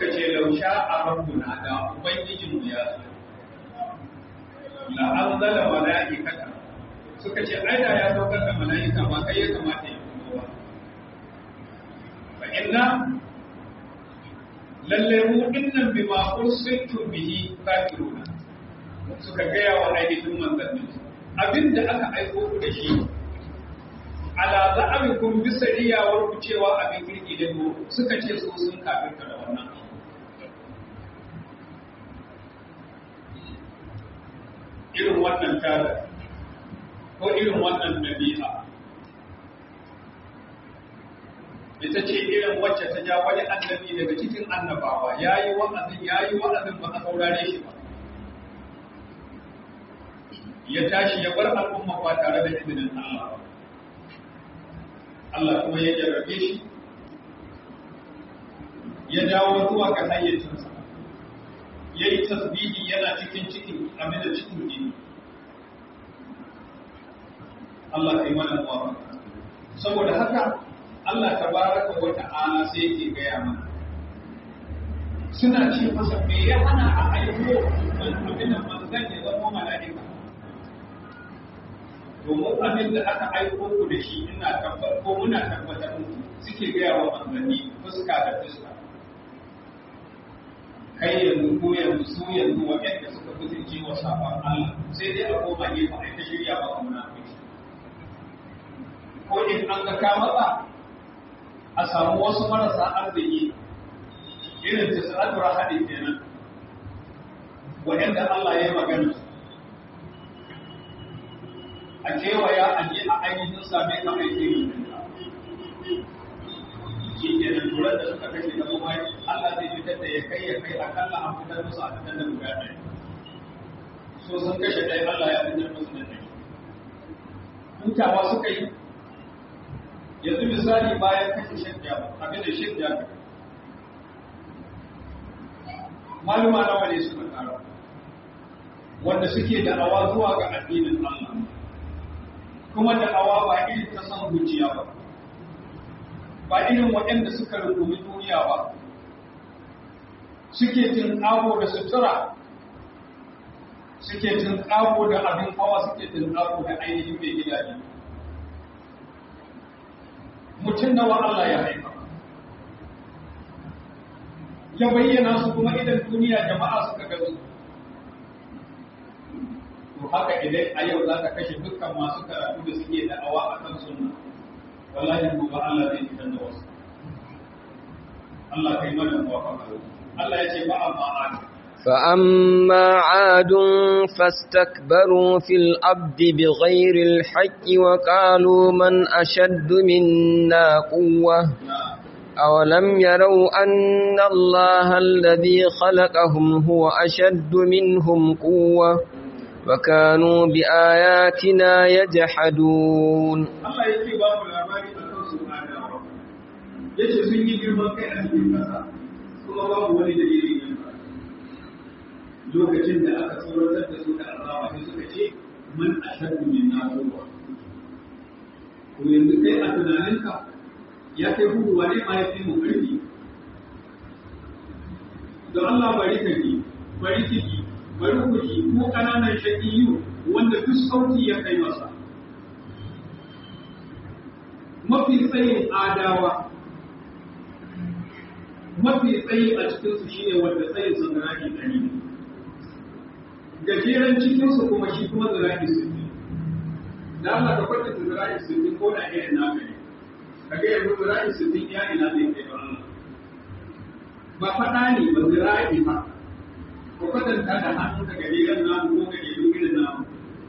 suka ce lausha a rabbuna da ubangijinmu ya so la anzala malaikata suka ce ai da ya saukar da malaika ba kai ya kamata ya fito ba fa inna lalle mu dinnan bima ursiltu bihi kafiruna suka gaya wa ainihin manzannin abinda aka aiko ku da shi ala za'amikum bisa riyawar ku cewa abin kirki da mu suka ce su sun kafirta da wannan irin wannan tada ko irin wannan nabi'a ita ce irin wacce ta ja wani annabi daga cikin annabawa yayi wa'azin ba a saurare shi ba ya tashi ya bar al'umma ba tare da izinin Allah Allah kuma ya jarrabe shi ya dawo zuwa ga hayyacinsa ya yi tasbihi yana cikin abin da cikin jini Allah kai mana muwafaka saboda haka Allah tabaraka wa ta'ala sai yake gaya mana suna ce masa me ya hana a aiko abin da manzon ya zama mala'ika domin abin da aka aiko ku da shi ina tabbatar ko muna tabbatar muku suke gaya wa manzanni fuska da fuska kai yanzu ko yanzu su yanzu waɗanda suka kusurce wa sabon Allah sai dai a koma gefe a ta shirya ba kuma ko in an ga kamata a samu wasu marasa arziki irin ta sa'adu rahadi kenan waɗanda Allah ya yi magana a kewaya a je a ainihin same ka aiki shi ke da turar da suka kashe da kuma Allah zai fitar da ya kai akalla an fitar musu a fitar da guda ɗaya so sun kashe ɗaya Allah ya fitar musu da ɗaya hutawa suka yi yanzu misali bayan kashe shidda abin da shidda maluma nawa ne suka kara wanda suke da awa zuwa ga addinin Allah kuma da awa ba irin ta san zuciya ba ba irin waɗanda suka rungumi duniya ba suke tinƙago da sutura suke tinƙago da abin hawa suke tinƙago da ainihin mai gidaje mutum nawa Allah ya haifa ya bayyana su kuma idan duniya jama'a suka gazu to haka idan a yau za ka kashe dukkan masu karatu da suke da'awa a kan sunna wallahi gobe Allah zai fitar da wasu Allah kai mana muwafaqa Allah ya ce ba amma adu فأما عاد فاستكبروا في الأرض بغير الحق وقالوا من أشد منا قوة أولم يروا أن الله الذي خلقهم هو أشد منهم قوة وكانوا بآياتنا يجحدون Allah yake ba mu labari a kan su adawa yace sun yi girman kai a cikin kasa kuma babu wani dalili ne lokacin da aka tsoratar da su da azaba sai suka ce man ashaddu minna quwwa to yanzu kai a tunaninka ya kai hudu wane ma ya fi mu karfi don Allah bari ka ji bari ki ji bari ku ji ko kananan shakiyu wanda duk sauki ya kai masa mafi tsayin adawa mafi tsayi a cikinsu shi ne wanda tsayin sun ziraki ɗari ne gajeren cikinsu kuma shi kuma ziraki sittin da Allah ka kwanta ziraki sittin ko da irin na gari ka ga yanzu ziraki sittin ya ina zai kai ba Allah ba faɗa ne ba ziraki ba ko kwatanta da hannun ka gajeren namu ko gajeren irin namu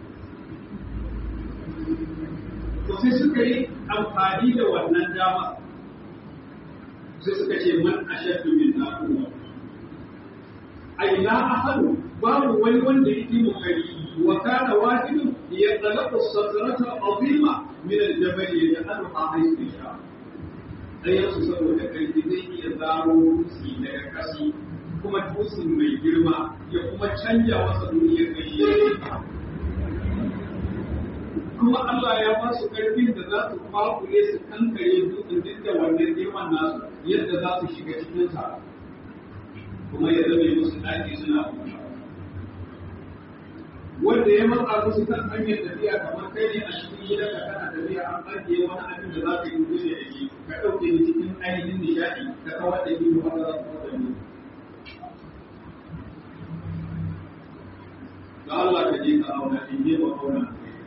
to sai suka yi amfani da wannan dama sai suka ce man ashaddu minna quwwa ai la ahadu babu wani wanda yake mukari wa kana wajibun yadlaqu as-sakrata azima min al-jabal yaj'aluha haythu sha dai yasu saboda karfi zai iya zaro dutse daga kashi kuma dutsen mai girma ya kuma canja masa duniyar kashi kuma Allah ya ba su ƙarfin da za su kwakule su kankare dutsen duk da wannan girman nasu yadda za su shiga cikin sa kuma ya zame musu ɗaki suna huta. Wanda ya matsa musu kan hanyar tafiya kamar kai ne a cikin gidan da kana tafiya an ajiye wani abin da za ka yi gudu da shi ka ɗauke ni cikin ainihin nishaɗi ka kawar da biyu wanda za su kawar da ni. Da Allah ka je ka auna in je ba auna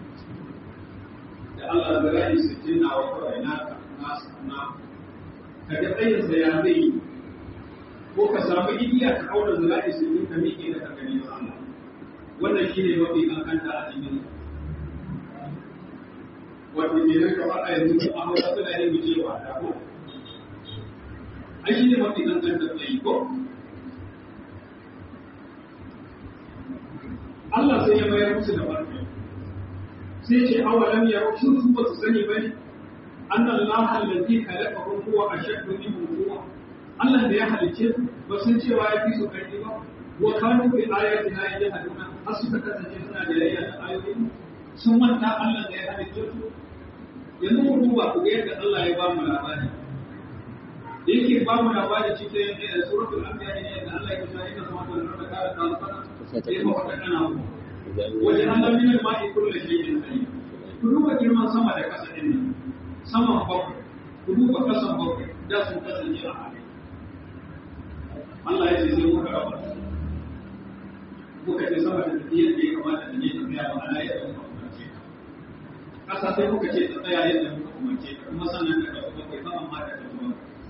da Allah da ra'ayi sittin na wa kawai na ka ga tsayinsa ya zai yi ko ka samu igiya ka auna zira'i sittin ka miƙe da ka gani wa Allah. Wannan shi ne mafi kankanta a cikin wato ke nan kamar a yanzu a hausa suna yin mu cewa da ko ai shi ne mafi kankanta tsayi ko Allah sai ya mayar musu da barka sai ce awalam ya rushu su ba su sani bane annan Allah allazi khalaqahum huwa ashaddu minhum quwwa Allah da ya halice su ba sun cewa ya fi su karfi ba wa kanu bi ayatina yajhaduna har suka kasance suna da yayya da ayoyi sun manta Allah da ya halice su yanzu mu duba ku ga yadda Allah ya ba mu labari yake ba mu labari cikin suratul anbiya ne yadda Allah ya ce inna samawati wal ardi kanat sai mu faɗa kana mu wajen Allah min al-ma'i kullu shay'in hayy ku duba girman sama da ƙasa din nan saman bakwai ku duba ƙasan bakwai da sun kasance a hali Allah ya ce sai muka raba muka ce sama da tafiyar da ya kamata da ne tafiya ba ana yadda muka umarce ƙasa sai muka ce ta tsaya yadda muka umarce kuma sannan da ɗauka bakwai saman ma da ɗauka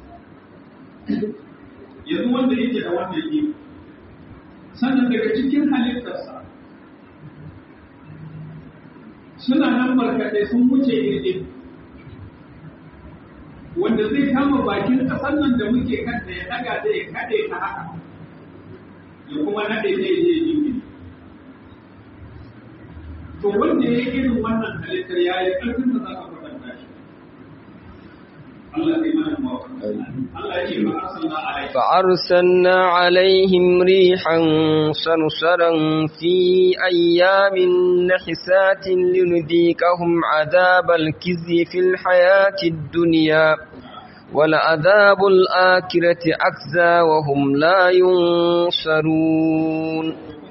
yanzu wanda yake da wannan iko sannan daga cikin halittarsa suna nan barkatai sun wuce irgin wanda zai kama bakin ƙasar nan da muke kanta ya daga da ya kaɗe ta haka ya kuma naɗe ta ya je jirgi to wanda ya yi irin wannan halittar ya yi ƙarfin da za ka kwatanta shi Allah ya mana mawaka Allah ya ce فأرسلنا عليهم ريحا صرصرا في أيام نحسات لنذيقهم عذاب الخزي في الحياة الدنيا ولعذاب الآخرة أخزى وهم لا ينصرون.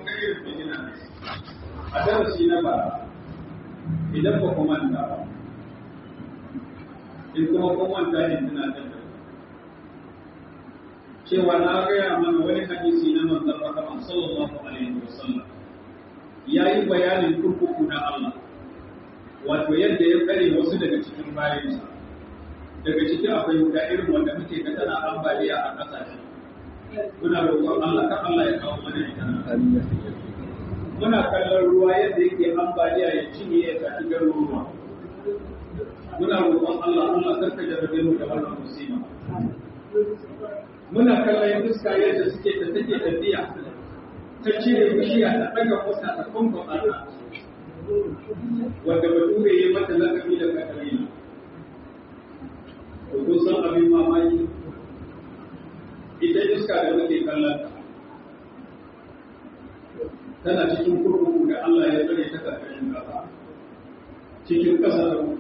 cewa na gaya mana wani hadisi na manzon Allah sallallahu alaihi wasallam yayi bayanin kurkuku na Allah wato yadda ya tsare wasu daga cikin bayansa daga ciki akwai wuta irin wanda muke ga tana ambaliya a kasashe muna roƙon Allah kan Allah ya kawo mana ita muna kallon ruwa yadda yake ambaliya ya cinye ya tafi garuruwa muna roƙon Allah karka jarrabe mu da wannan musiba muna kallon iska yadda suke ta take tafiya ta cire bishiya ta daga mota ta kwamfa ƙasa wanda bature ya mata lakabi da kakarina to kun san abin mamaki ita iska da muke kallon tana cikin kurkuku da Allah ya tsare ta karkashin ƙasa cikin ƙasa da mu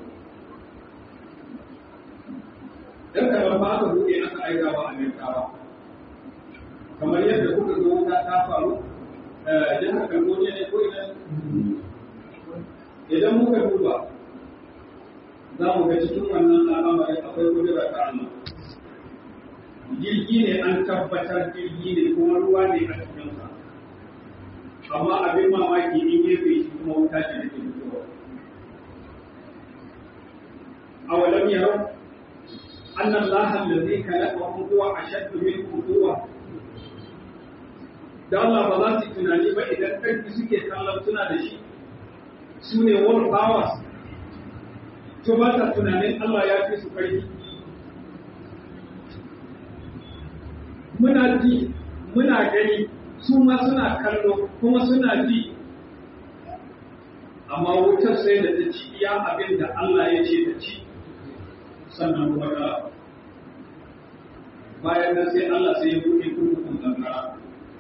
dan kamar ba aka buɗe aka aika wa Amerikawa kamar yadda kuka ga wuta ta faru jihar California ne ko idan muka duba za mu ga cikin wannan al'amarin akwai kudura ta Allah jirgi ne an tabbatar jirgi ne kuma ruwa ne a cikinsa amma abin mamaki in gefe shi kuma wuta ce da ke fitowa awalam yarau أن الله الذي خلقهم هو أشد منهم قوة. da Allah ba za su tunani ba idan ƙarfi suke kallon suna da shi su ne world powers to ba ta tunanin Allah ya fi su ƙarfi muna ji muna gani su ma suna kallo kuma suna ji amma wutar sai da ta ci iya abin da Allah ya ce ta ci sannan kuma da bayan nan sai Allah sai ya buɗe kurkukun kankara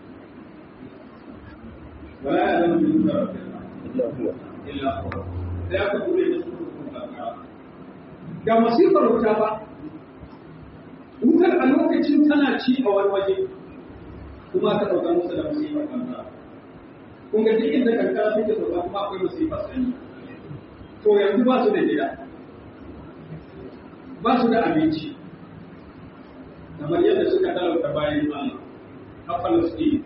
wala ya zama min da illa sai aka buɗe da kurkukun kankara ga masifar wuta ba wutar a lokacin tana ci a wani waje kuma aka ɗauka musu da musifar kankara. Kun ga duk inda kankara take sauka kuma akwai musifar sanyi. To yanzu ba su da gida, ba su da abinci, kamar yadda suka talauta bayan Allah a Falasɗin.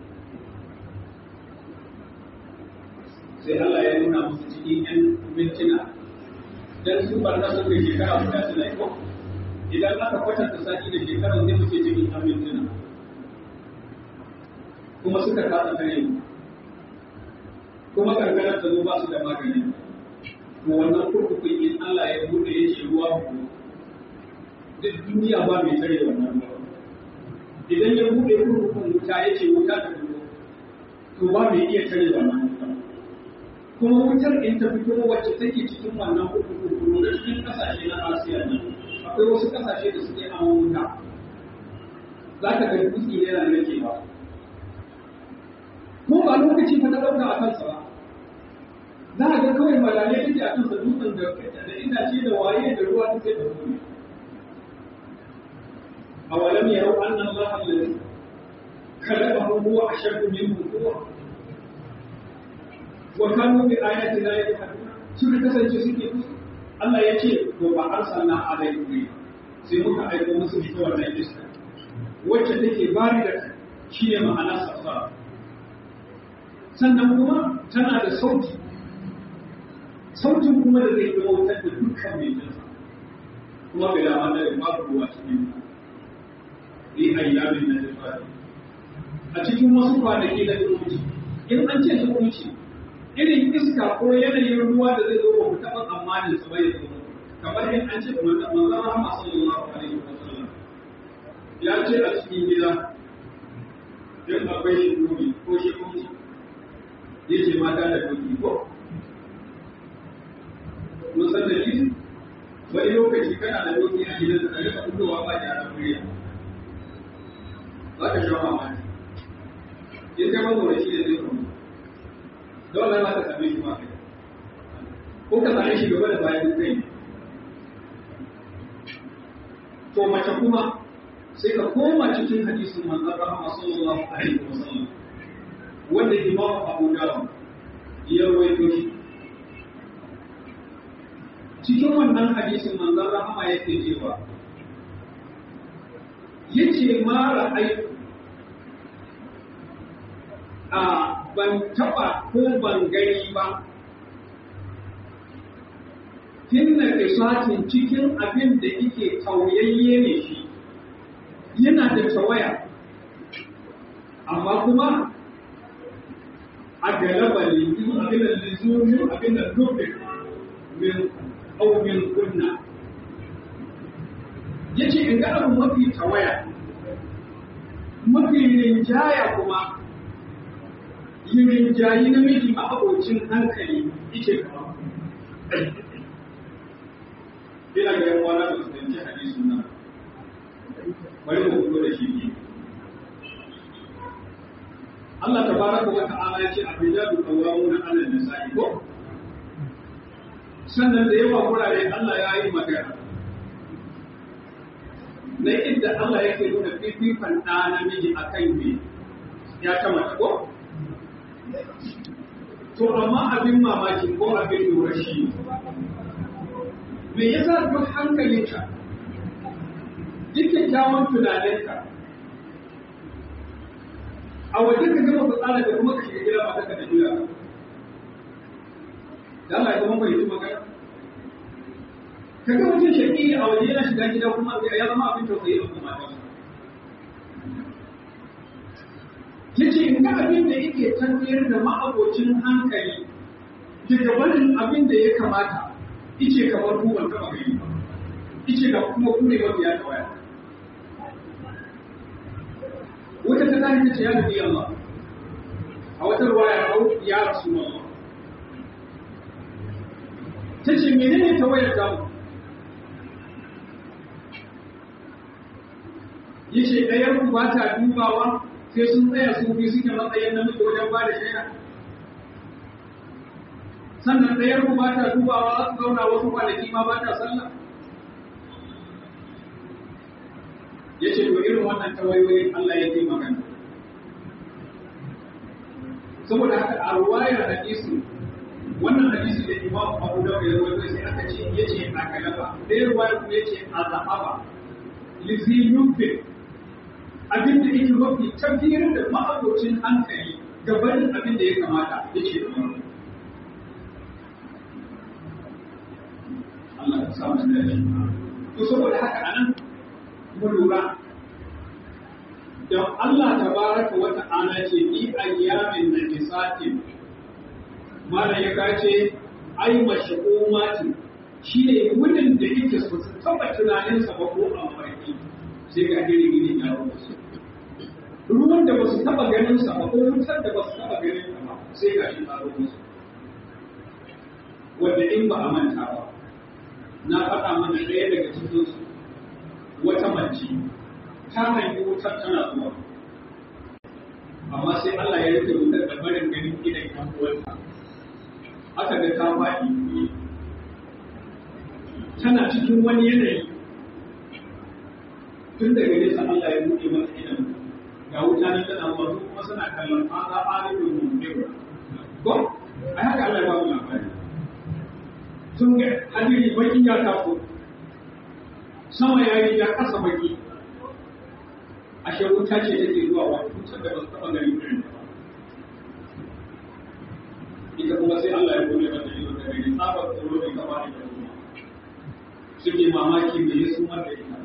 Sai Allah ya nuna musu cikin 'yan mintuna, don su barna sun kai shekara guda suna yi ko? Idan aka kwatanta sati da shekarar zai muke cikin 'yan mintuna. Kuma suka kasa kare mu. Kuma karkarar ta zo ba su da magani. To wannan kurkukun in Allah ya buɗe ya ce ruwa ku, duk duniya ba mai tare wannan ruwa. Idan ya buɗe kurkukun wuta ya ce wuta ta fito, to ba mai iya tare wannan wuta. Kuma wutar in ta fito wacce take cikin wannan kurkukun da cikin ƙasashe na Asiya nan, akwai wasu ƙasashe da suke aman wuta. Za ka ga dutse ne na nake ba. Ko ba lokaci fa ta ɗauka a kansa ba. Za a ga kawai malalai take a kansa dutsen da itace da waye da ruwa ta sai da kome. A walam yarau anna Allah allazi khalaqahu huwa ashaddu minhu quwwa wa kanu bi ayati la yajhadun. Suka kasance suke musu. Allah ya ce to ba arsalna alaikum sai muka aiko musu ita wannan iska wacce take bari da shi ne ma'ana safa. Sannan kuma tana da sauti. Sautin kuma da zai bautar da dukkan mai jinsa kuma bai da wanda da babu ruwa cikin yi ayyamin na jifari a cikin wasu kwanaki da zumunci. In an ce zumunci irin iska ko yanayin ruwa da zai zo ba mu taɓa tsammanin su bai zo kamar in an ce manzon Rahama sallallahu alaihi wasallam ya ce a cikin gida in akwai shi ko shi kuma yace mata da doki ko mun san da shi wani lokaci kana da doki a gidan da rika fitowa ba da murya za ka sha mamaki in kai mazo da shi da zai kuma dole za ka same shi ma kai ko ka same shi gaba da bayan kai to mace kuma sai ka koma cikin hadisin manzon Rahama sallallahu alaihi wasallam wanda Imam Abu Dawud ya rawaito shi. Cikin wannan hadisin manzon Rahama yake cewa yace ma ra'aytu ban taba ko ban gani ba tinna kisatin cikin abin da yake tauyayye ne shi yana da tawaya amma kuma a galaba lizu abin da lizu abin da dubbe min aw min kunna yace in ga abu mafi tawaya mafi rinjaya kuma yin jayi namiji ma abocin hankali yace kamar ina ga yan wani da su danci hadisin nan bari mu fito da shi ne Allah tabaraka wa ta'ala yace abidatu qawwamuna 'ala an-nisa'i ko sannan da yawa gurare Allah ya yi magana na inda Allah yake nuna fififan ɗa namiji akan me ya ta mace ko to amma abin mamaki ko abin lura shi me yasa duk hankalinka duk kyakkyawan tunaninka a waje ka gama fitsara da kuma ka shiga gida ba ta da jira ba da Allah ya zama bai yi magana ka ga mutum shaƙi a waje yana shiga gida kuma ya zama abin tausayi da kuma mata yace in ga abin da yake tafiyar da ma'abocin hankali daga barin abin da ya kamata ice kamar ku ban taba gani ba ice ga kuma ku ne mafiya ta waya wata ta zai ta ce ya nabi Allah a wata ruwaya ko ya Rasulullah ta ce menene ta wayar ta mu yace ɗayar ku ba ta dubawa sai sun tsaya su biyu suke matsayin namiji wajen ba da shaida sannan ɗayar ku ba ta dubawa za su zauna wasu kwanaki ma ba ta sallah ya ce to irin wannan tawayoyin Allah ya yi magana saboda haka a ruwayar hadisi wannan hadisi da Imam Abu Dawud ya rawaito sai aka ce yace a galaba dai ruwayar kuma yace a zahaba lizi yubbi abin da yake mafi tafiyar da ma'abocin hankali gabanin abin da ya kamata yace Allah ya samu da shi to saboda haka anan mu lura don Allah tabaraka wa ta'ala ce ni ayyamin najisatin mala ya kace ai mashqumati shine wurin da yake so su taba tunanin sa ba ko amfani sai ga gini ya rubuce ruwan da ba su taba ganin sa ba ko wutar da ba su taba ganin sa ba sai ga shi tsaro musu wanda in ba a manta ba na faɗa mana ɗaya daga cikin su wata mace ta hanyar wutar tana zuwa amma sai Allah ya rike wutar da barin ganin gidan kan uwarta aka ga ta faɗi tana cikin wani yanayi tun daga nesa Allah ya buɗe mata idan ga wuta nan tana zuwa kuma suna kallon fata arifin mummuwa ko a haka Allah ya ba mu labari tun ga hadiri baki ya taso sama ya yi ya kasa baki ashe wuta ce take zuwa wani wutar da ba su taɓa ganin irin ba ita kuma sai Allah ya gode mata ido da gani tsabar tsoro da gaba da kuma suke mamaki me ya sumar da ita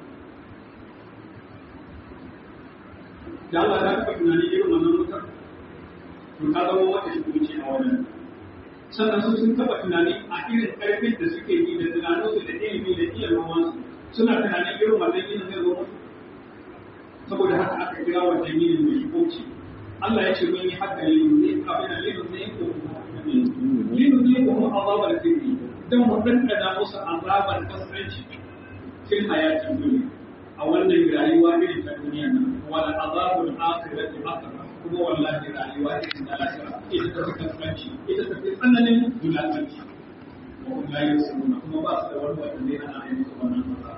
da Allah ya taɓa tunani irin wannan wutar to ta zama wata shukunci a wannan sannan su sun taɓa tunani a irin ƙarfin da suke yi da tunaninsu da ilimi da iya nomansu suna tunanin irin wannan yin zai zo musu saboda haka aka kira wannan yinin mai shukunci Allah ya ce mun yi haka ne abin da linu ne ko linu ne ko mu azabar kirki dan mu dandana musu azabar kasance fil hayatin duniya a wannan rayuwa irin ta duniya nan wala azabul akhirati akbar kuma wallahi rayuwa irin ta lahira ita ta kasance ita ta tsananin dulakanci wallahi kuma ba su da wani wanda ne ana yi musu wannan azaba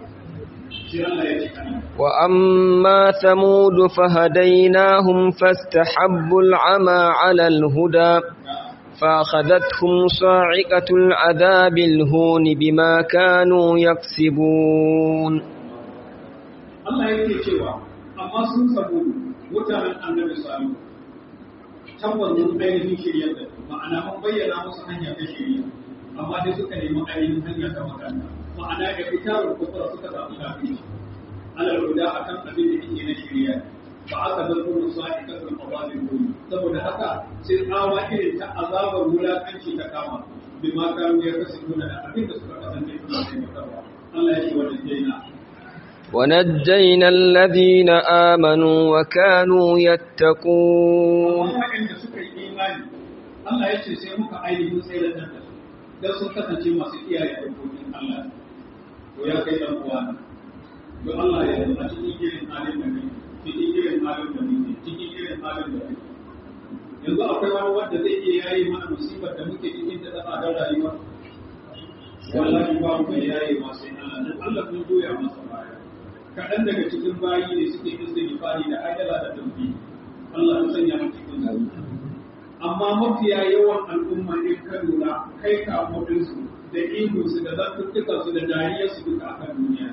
وأما ثمود فهديناهم فاستحبوا العمى على الهدى فأخذتهم صاعقة العذاب الهون بما كانوا يكسبون الله yake cewa amma sun sabu mutanen annabi sallallahu tabbas mun ainihin shirya da ma'ana mun bayyana musu hanya ta shirya amma dai suka nemi ainihin hanya ta makanta ma'ana da fitarun kufra suka samu lafiya alal huda akan abin da yake na shari'a ba aka bar kuma sa'ikatul azabil hum saboda haka sai tsawa irin ta azabar wulakanci ta kama bi ma kanu ya kasance da abin da suka kasance suna aikatawa Allah ya ce wannan jaina ونجينا الذين آمنوا وكانوا يتقون Allah ya ce sai muka ainihin tsayar da su dan sun kasance masu kiyaye dokokin Allah to ya kai dan uwa don Allah ya yi a cikin irin halin da ne cikin irin halin da ne cikin irin halin da ne yanzu akwai wani wanda zai iya yayi mana musibar da muke cikin da tsadar rayuwa wallahi ba mu yayi ma sai Allah dan Allah kun doya masa baya kaɗan daga cikin bayi ne suke istighfari da ajala da dambi Allah ya sanya mu cikin su amma mafiya yawan al'umma in ka lura kai kamudinsu da ihunsu da zantuttukansu da dariyarsu duka a kan duniya.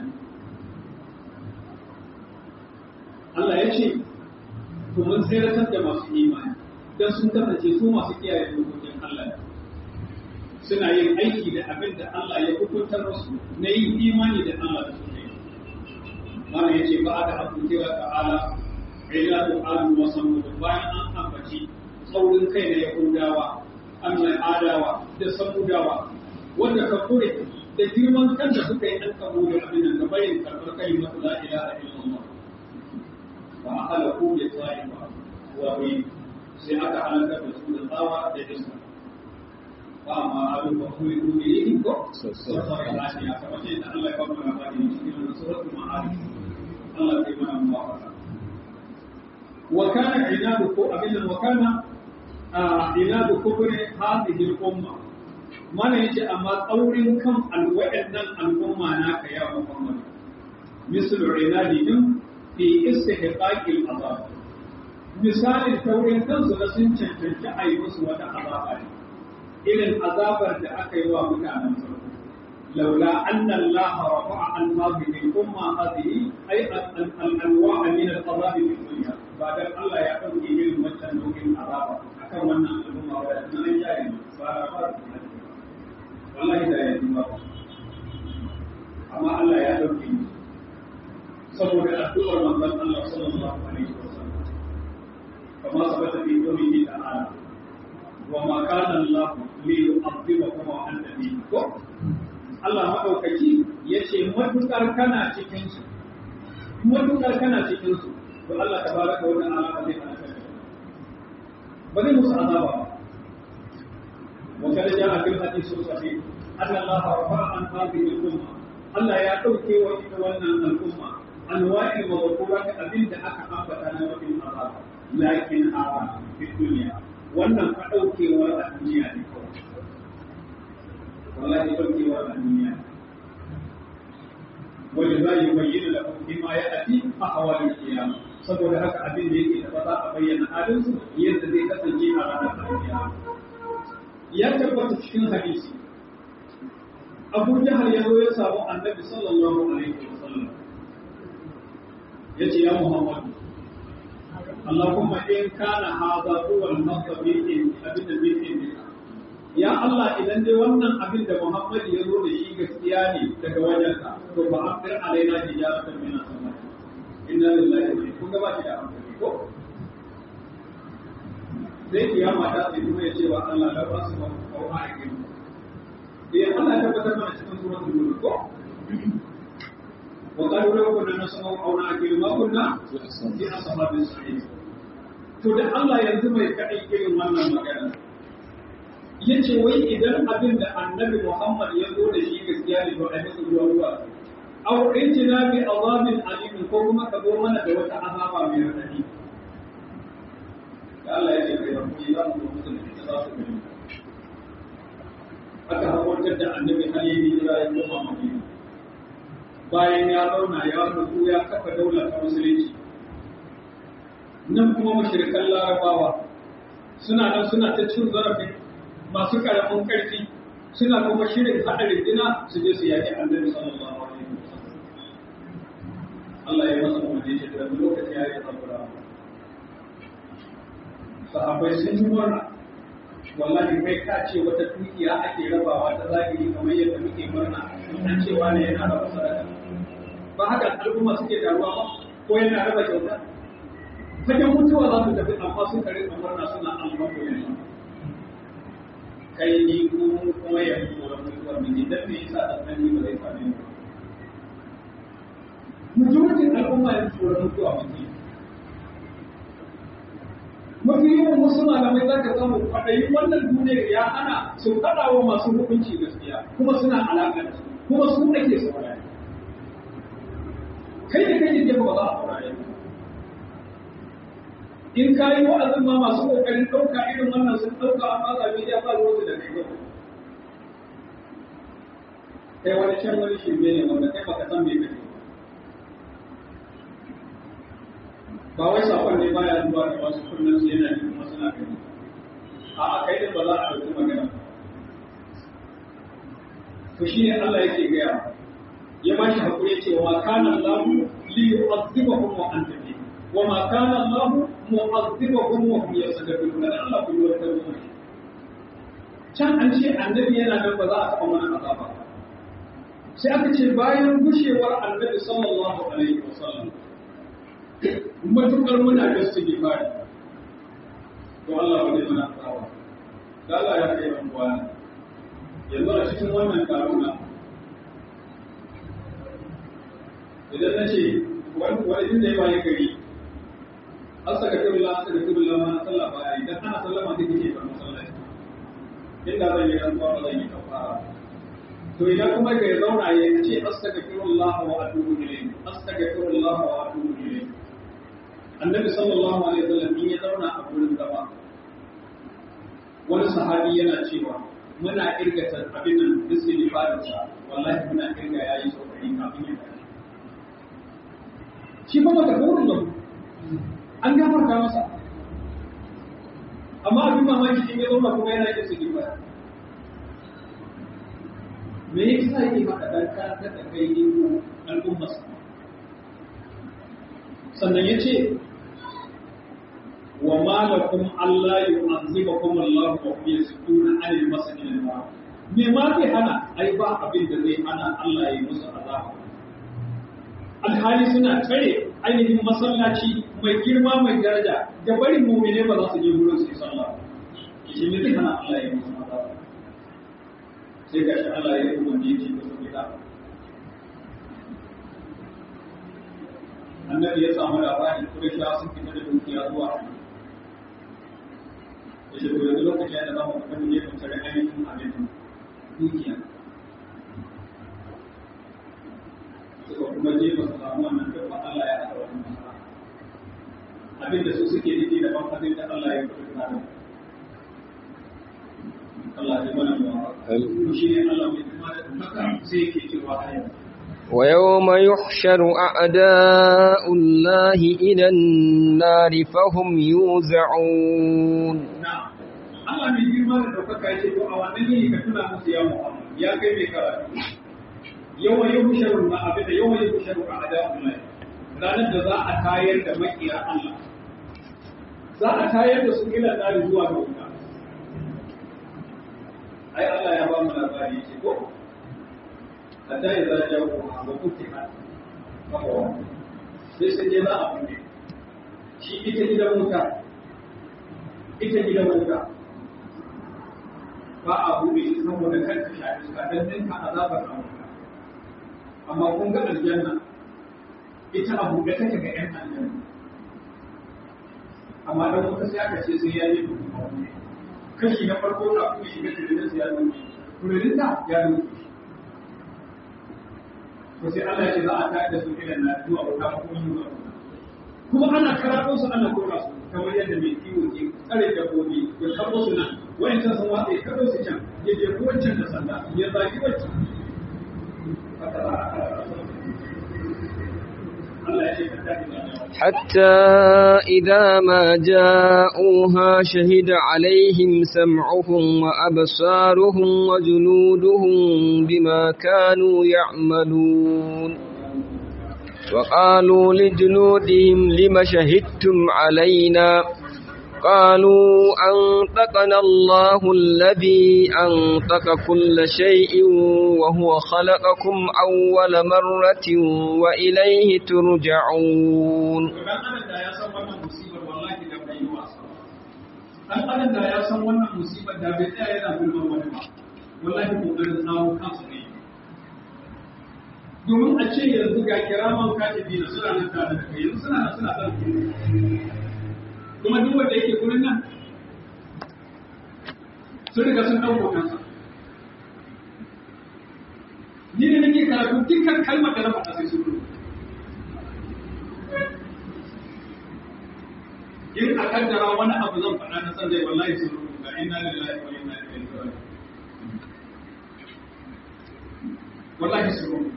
Allah ya ce, kuma tseratar da masu imani, don sun kasance su masu kiyaye dokokin Allah suna yin aiki da abin da Allah ya hukuntar musu na yin imani da Allah da su ne. Mana ya ce ba da abu cewa ta'ala, ila da alu wasan bayan an ambaci saurin kai na Yahudawa, an mai adawa da samudawa, wanda ka kure da girman kan da suka yi ɗan kabo da abin da bayin karɓar kai masu la'ila a ilmin ba a halaku da tsarin ba, wa bai sai aka halakar da su da tsawa da iska. Ba ma abin ba kuri kuri yi ko? Sosai lafiya, kamar shi da Allah ya ba mu labari cikin suratul ma'arif. Allah ya mana muwafaka. Wa kana inadu ko abin da wa kana inadu kufri hadhihi al-umma mana yace amma tsaurin kan alwaɗannan al'umma naka ya Muhammad mislu inadihim fi istihqaqil azab misalin taurin kansu na sun cancanci a yi musu wata azaba ne irin azabar da aka yi wa mutanen farko laula anna Allah rafa'a an hadhihi al-umma hadhihi ay al-anwa' min al-azab fi dunya ba dan Allah ya dauke irin wancan nau'in azaba akan wannan al'umma wa nan yayi ba wallahi da yayi ba amma Allah ya dauke saboda addu'ar manzon Allah sallallahu alaihi wasallam kama sabata fi qawlihi ta'ala wa ma kana Allah li yu'adhibakum wa anta fihi Allah madaukaki yace matukar kana cikin su to Allah tabaraka wa ta'ala zai halaka ba zai musu azaba ba wa kada ja'a fil hadith sahih anna Allah rafa'a an hadhihi al-umma Allah ya dauke wa ita wannan al'umma anwa'il mawqurat abinda aka ambata na wani azaba lakin a fi duniya wannan ka daukewar a duniya ne kawai wallahi daukewar a duniya wanda za yi bayyana da kuma ya ati a hawalin kiyama saboda haka abin da yake da za a bayyana halin su yadda zai kasance a ranar kiyama ya tabbata cikin hadisi Abu Jahal ya zo ya samu Annabi sallallahu alaihi wasallam yace ya Muhammad Allahumma in kana hadha huwa al-maqsad min abin da yake ya Allah idan dai wannan abin da Muhammad ya zo da shi gaskiya ne daga wajenka to ba an fir alaina hijaratan min as-sama inna lillahi wa inna ilaihi raji'un ba shi da amfani ko sai kiyama ta sai kuma ya ce wa Allah la ba su ko a yi Allah ta tabbatar mana cikin suratul mulk ko wa qalu law kunna nasma'u aw na'qilu ma kunna fi ashabis sa'id to da Allah yanzu mai kadai irin wannan magana yace wai idan abin da Annabi Muhammad ya zo da shi gaskiya ne to ai masa ruwa aw injina bi azabin alim ko kuma ka zo mana da wata azaba mai radadi Allah ya ce kai rabbi za mu mutu da za su gani aka hakurtar da Annabi har yayi hijira ya koma Madina bayan ya zauna ya rubu ya kafa daular ta musulunci nan kuma mushrikan Larabawa suna nan suna ta cin zarafin masu karamin karfi suna kuma shirin haɗa rindina su je su yaƙi Annabi sallallahu alaihi wasallam Allah ya masa umarni shi da lokaci ya yi zabura sahabbai sun yi murna wallahi kai ka ce wata dukiya ake rabawa ta zahiri kamar yadda muke murna an cewa ne yana raba sadaka ba haka al'umma suke taruwa ba ko yana raba kyauta fagen mutuwa za su tafi amma sun kare murna suna alhamdulillah kai ni kuma ya fi tsoron mutuwar miji dan me yasa da sani ba zai same ni mutumin al'umma ya fi tsoron mutuwa miji mafi yawan wasu malamai za ka samu kwaɗayin wannan duniyar ya hana su faɗa wa masu hukunci gaskiya kuma suna alaƙa da su kuma su ake saurari kai da kai jefa ba za a saurari in ka yi wa'azin ma masu ƙoƙarin ɗauka irin wannan sun ɗauka amma zaɓe ya ba ruwa da kai gaba kai wani can wani shirme ne wanda kai baka san me kake ba wai sakon ne baya zuwa da wasu kullum su yana yi kuma suna gani a kai din ba za a ɗauki magana to shi ne Allah yake gaya ya ba shi hakuri cewa kana Allahu li yu'adhibahum wa anta fihi wa ma kana Allahu mu'adhibahum wa hum yastaghfiruna dan Allah ku yi wata ruwa can an ce annabi yana nan ba za a taɓa mana azaba sai aka ce bayan gushewar annabi sallallahu alaihi wasallam matuƙar muna da su gifari to Allah ba zai mana tsawa da Allah ya kai ran kwana yanzu a cikin wannan karuna idan na ce wani inda ya bayi gari astagfirullah ma sallah ba ai dan ana sallama sai kike ban masallaci inda zan yi ran kwana zan yi kafara to idan kuma ka zauna ya ce astagfirullah wa atubu ilayhi astagfirullah wa atubu ilayhi annabi sallallahu alaihi wasallam in ya zauna a gurin zama wani sahabi yana cewa muna kirgata abin nan istighfarin sa wallahi muna kirga yayi sokari kafin ya tashi shi ba mata gurin da an gafarta masa abin mamaki in ya zo kuma yana yin su gaba me yasa yake maka dan ka da kai ne al'umma sannan yace wa ma lakum alla yu'azzibakum Allah wa hum yasquna 'anil masjidil haram me ma zai hana ai ba abin da zai hana Allah ya musu azaba alhali suna tare ainihin masallaci mai girma mai daraja da barin mu'mine ba za su je wurin su yi sallah shi ne zai hana Allah ya musu azaba sai ga shi Allah ya yi wanda yake musu gida annabi ya samu labarin Quraysh sun fita da dukiya zuwa yace to yanzu lokacin da zamu fita mu je mu tare ainihin abin dukiya suka kuma je ba su samu wannan dabba Allah ya haɗa wannan masara abin da su suke nufi da ban abin da Allah ya fito da Allah ya mana mu shi ne Allah mai kuma da haka sai yake cewa ayyuka ويوم يحشر أعداء الله إلى النار فهم يوزعون Allah mai girma da ɗaukaka ya ce to a wannan yini ka tuna musu ya Muhammad ya kai mai karatu yawan yi husharu na abin da yawan yi husharu a adabun lai ranar da za a tayar da makiya Allah za a tayar da su ila tsari zuwa ga wuta ai Allah ya ba mu labari ce ko hatta ya za ja ku ba ku ke ha sai sai je za a bude shi ita gidan wuta ba a buɗe shi saboda kan ta shafi suka dan ninka azabar amurka amma kun ga aljanna ita a buɗe take ga ƴan aljanna amma dan kuka sai aka ce sai ya yi kashi na farko da kuma shiga tunanin su ya dauke tunanin da ya dauke to sai Allah ya ce za a tayar da su ilan na zuwa wuta kuma ana karato su ana kora su kamar yadda mai kiwo ke tsare dabbobi ya karɓo su nan wa'ancan sun watsa ya karɓo su can ya je wancan da sanda ya zaki wancan حتى إذا ما جاءوها شهد عليهم سمعهم وأبصارهم وجلودهم بما كانوا يعملون وقالوا لجلودهم لم شهدتم علينا قالوا أنطقنا الله الذي أنطق كل شيء وهو خلقكم أول مرة وإليه ترجعون da ya san wannan musibar da bai tsaya yana gulman wani ba wallahi kokarin samu kansa ne domin a ce yanzu ga kiraman katibi da suna nan tare da kai yanzu suna nan suna ɗauke kuma duk wanda yake gurin nan sun riga sun ɗauko kansa ni da nake karatu dukkan kalmar da na faɗa sai sun rubuta in a kaddara wani abu zan faɗa na san dai wallahi sun rubuta inna lillahi wa inna ilaihi raji'un wallahi sun rubuta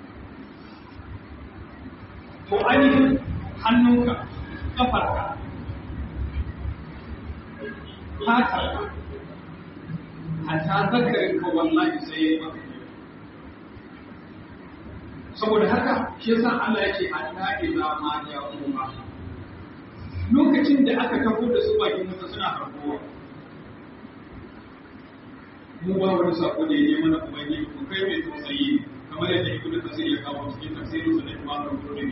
to ainihin hannunka kafarka fatarka hatta zakarinka wallahi sai ya yi maka saboda haka shi yasa Allah ya ce hatta idza ma ja'uha lokacin da aka kafo da su bakin mutu suna harkowa mu ba wani sako da ya mana ubangiji ko kai mai tausayi kamar yadda ibnu kasir ya kawo cikin tafsirin sa da Imam Al-Qurtubi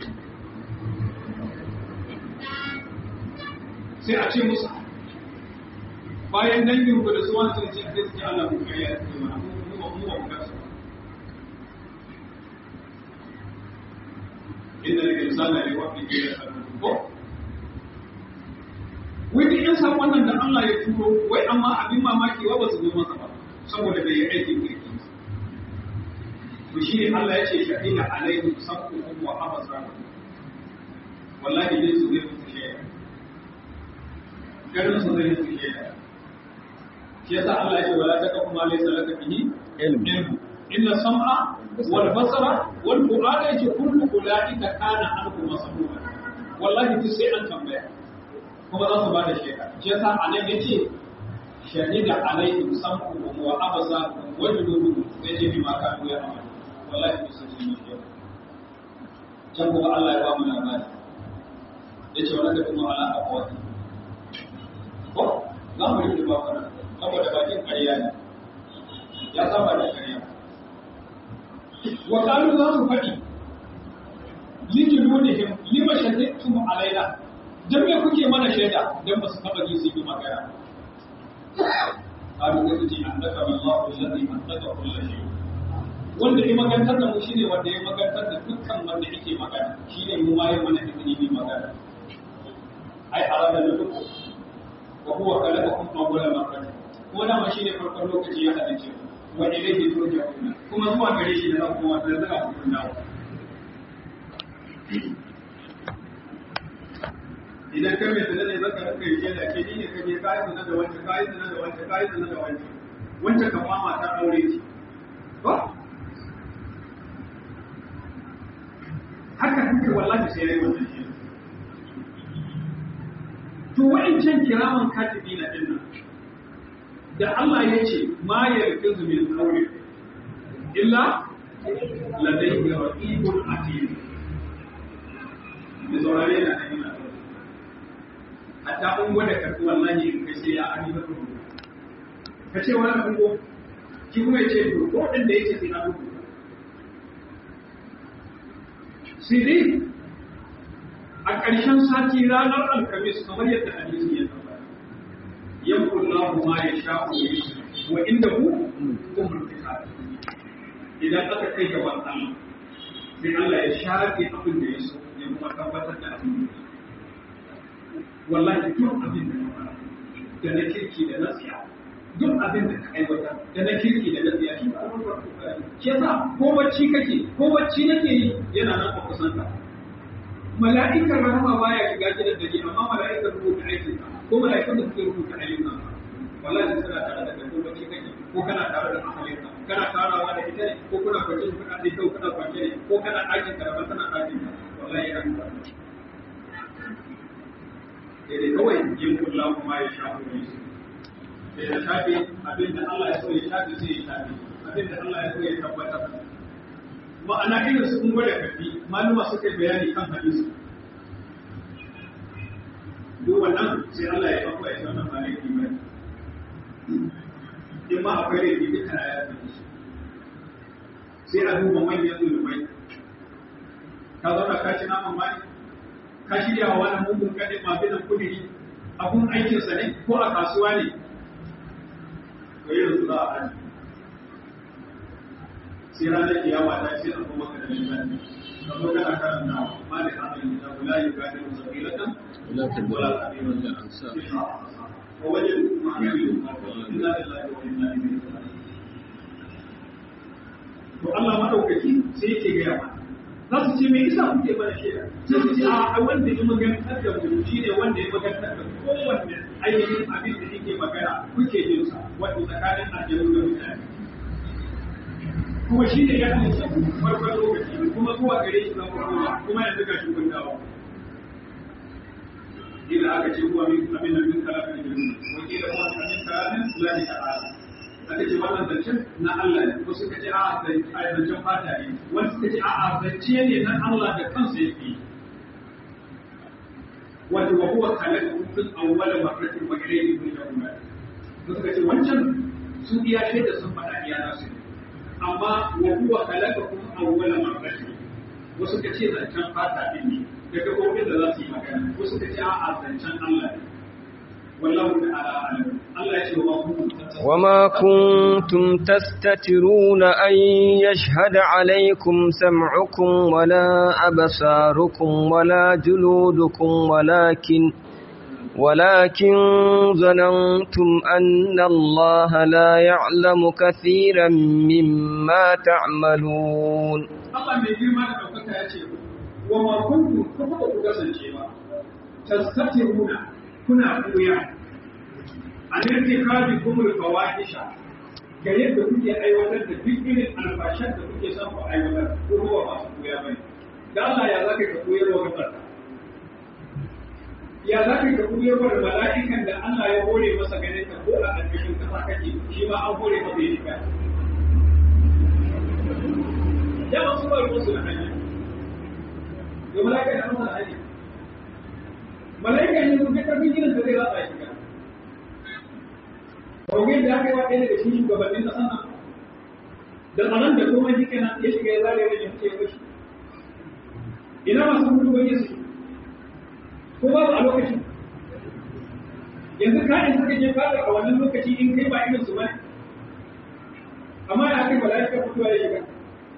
sai a ce musu bayan dangin ku da su wani sun ce a sai Allah ku kai ya ce mana mu ba mu ga su inna al-insana li rabbihi lakanud ko wai duk yan sakon nan da Allah ya turo wai amma abin mamaki wa ba su zo masa ba saboda bai yi aikin kirki to shi ne Allah ya ce shahida alaihi sabbuhum wa absaruhum wallahi dai su zai mutu shaida garin su zai mutu shaida shi yasa Allah ya ce wala taqfu ma laysa laka bihi ilm inna sam'a wal basara wal fu'ada yace kullu ulaika kana anhu mas'ula wallahi duk sai an tambaya kuma za su ba da shaida shi yasa anan yace shahida alaikum sam'uhum wa absaruhum wa juluduhum sai ce bi ma kanu ya amal wallahi ku sun yi kyau can kuma Allah ya ba mu labari yace wannan da kuma ala aqwati ko za mu yi ba fara saboda bakin ƙarya ne ya saba da ƙarya wa qalu za su faɗi lijuludihim lima shahidtum alaina dan me kuke mana shaida dan ba su taba ji su yi magana qalu wa ji annaka Allahu alladhi antaka kull shay wanda ya magantar da mu shine wanda ya magantar da dukkan wanda yake magana shine mu ma ya mana izini mu magana ai arada da duk wa huwa khalaqakum awwala marrah ko da ma shine farkon lokaci ya halice wa ilayhi turja'un kuma zuwa gare shi da za ku kuma da za ku dawo idan kai mai zina ne zaka rika yi da ke ni ne kaje kai zina da wancan kai zina da wancan kai zina da wancan wancan kan ma mata aure ce ba haka kake wallahi sai yayi wannan shi to wa'incan kiraman katibina din nan da Allah ya ce ma yarkizu min qawli illa ladayhi raqibun atid da saurare na da ina hatta an gwada karɓi wallahi in kai sai ya ani ba rubutu ka ce wani ungo ki kuma ya ce to ko din da yake sai na rubuta sai dai a ƙarshen sati ranar alkamis kamar yadda hadisi ya tabbata yamkullahu ma yasha'u wa indahu umul kitab idan aka kai gaban Allah sai Allah ya shafe abin da ya so ya kuma tabbatar da abin da wallahi duk abin da ka da na kirki da na tsiya duk abin da ka aiwata da na kirki da na tsiya shi ba abin da ka ke sa ko bacci kake ko bacci nake yi yana nan a kusan ka mala'ikar rahama baya shiga gidan da ni amma mala'ikar rubuta aikin ka ko mala'ikar da suke rubuta ayyukan ka wallahi suna tare da kai ko bacci kake ko kana tare da ahalin ka kana tarawa da ita ne ko kuna kwance kuna dai kau kana kwance ne ko kana ɗakin ka da ban tana ɗakin ka wallahi ya rubuta sai kawai yin kullahu kuma ya shafi ne sai da shafi abin da Allah ya so ya shafi sai ya shafi abin da Allah ya so ya tabbatar ma'ana irin su kun gwada kafi maluma suka yi bayani kan hadisi duk wannan sai Allah ya faɗa ya sanar da laifi mai in ma akwai laifi duka na ya fi sai a duba manyan zulubai ka zauna ka ci naman mani ka shirya wa wani mugun kaɗin mafinan kudiri abun aikinsa ne ko a kasuwa ne to yi yanzu za a hannu sai ranar kiyama ta ce a kuma ka da littafi ka zo kana karanta ma da amalin da wula yi gani da sabilatan wala tabiwan da ansa ko wajen ma'amili inna lillahi wa inna ilaihi raji'un to Allah madaukaki sai yake ga yawa za su ce me yasa kuke mana shaida sai su ce a wanda ya magantar da mu shine wanda ya magantar da kowanne ainihin abin da yake magana kuke jin sa wato tsakanin aljanu da mutane kuma shine ya halitta farkon lokaci kuma zuwa gare shi zan kuma yanzu ga shi kun dawo idan aka ce kuwa min abin da min kalamin jirgin wakilin wani abin kalamin lahi ta'ala aka ce wannan zancen na Allah ne ko suka ce a'a zancen fata ne wani suka ce a'a zance ne na Allah da kansa yake wato wa huwa khalaqakum min awwal marratin wa ilayhi turja'un suka ce wancan su iya shaida sun faɗa iya nasu amma wa huwa khalaqakum awwal marratin wasu ka ce zancen fata ne da gabobin da za su yi magana wasu ka ce a'a zancen Allah ne والله تعالى أعلم الله يشهد وما كنتم تستترون أن يشهد عليكم سمعكم ولا أبصاركم ولا جلودكم ولكن ظننتم أن الله لا يعلم كثيرا مما تعملون الله من جمع لك وما كنتم تستترون kuna koya a nirke kaji kuma fawahisha ga yadda kuke aiwatar da duk irin alfashan da kuke son ku aiwatar ko kuma masu koya bai da Allah ya zaka ka koyar wa kasar ya za ka tafi yawar mala'ikan da Allah ya hore masa ganin ka ko a ƙarƙashin ƙasa kake shi ma an hore masa yi ka ya masu ba ruwansu da hanya da mala'ika ya masa da hanya mala'ika ne zuwa ƙarfin ginin da zai ratsa shiga kawai da aka yi wa ɗaya daga cikin shugabannin ƙasa nan da tsaron da kuma shi kenan ya shiga ya zare wani ya bashi ina masu mutu wani su ko babu a lokacin yanzu ka'in suka je fadar a wannan lokaci in kai ba irin su bane amma ya kai mala'ika mutuwa ya shiga